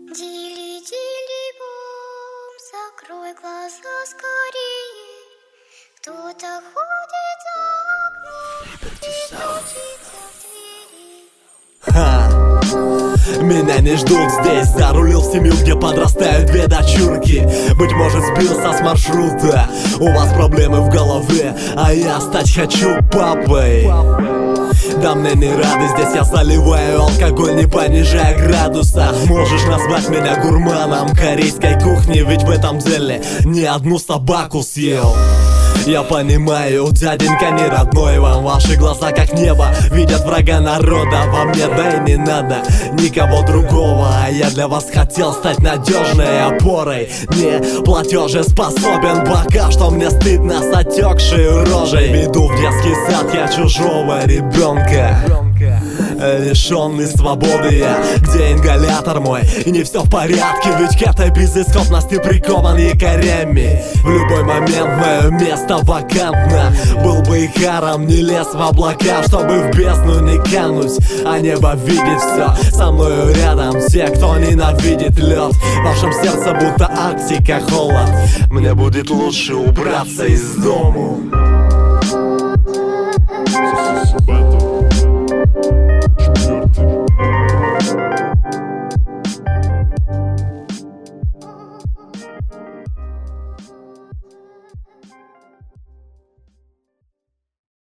Дили-дили-бом, закрой глаза скорее. Кто-то ходит за окном и стучится в двери. Меня не ждут здесь, зарулил в семью, где подрастают две дочурки. Быть может, сбился с маршрута, у вас проблемы в голове, а я стать хочу папой. Да мне не рады, здесь я заливаю алкоголь, не понижая градуса. Можешь назвать меня гурманом корейской кухни, ведь в этом деле не одну собаку съел. Я понимаю, дяденька не родной вам, ваши глаза как небо видят врага народа. Во мне да и не надо никого другого, а я для вас хотел стать надежной опорой. Не платежеспособен пока что, мне стыдно с отекшей рожей. Веду в детский сад я чужого ребенка, лишенный свободы я, где ингалятор мой, и не все в порядке, ведь к этой безысходности прикован якорями. В любой момент мое место вакантно, был бы и харом, не лез в облака, чтобы в бездну не кануть, а небо видит все. Со мною рядом все, кто ненавидит лед, в вашем сердце будто Арктика холод. Мне будет лучше убраться из дому.